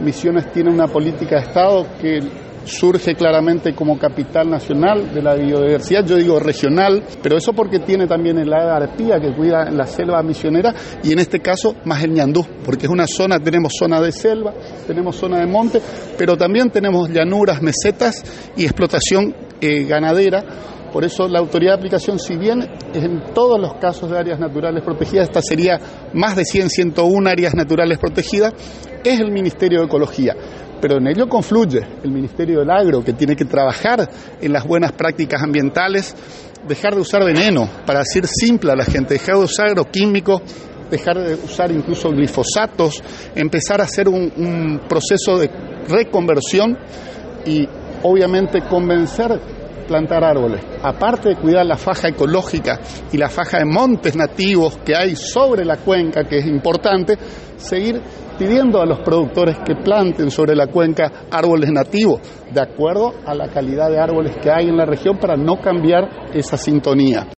Misiones tiene una política de Estado que surge claramente como capital nacional de la biodiversidad, yo digo regional, pero eso porque tiene también el área arpía que cuida en la selva misionera y en este caso más el ñandú, porque es una zona, tenemos zona de selva, tenemos zona de monte, pero también tenemos llanuras, mesetas y explotación ganadera. Por eso la autoridad de aplicación, si bien es en todos los casos de áreas naturales protegidas, esta sería más de 101 áreas naturales protegidas, es el Ministerio de Ecología. Pero en ello confluye el Ministerio del Agro, que tiene que trabajar en las buenas prácticas ambientales, dejar de usar veneno, para decir simple a la gente, dejar de usar agroquímicos, dejar de usar incluso glifosatos, empezar a hacer un proceso de reconversión y obviamente convencer plantar árboles, aparte de cuidar la faja ecológica y la faja de montes nativos que hay sobre la cuenca, que es importante, seguir pidiendo a los productores que planten sobre la cuenca árboles nativos, de acuerdo a la calidad de árboles que hay en la región para no cambiar esa sintonía.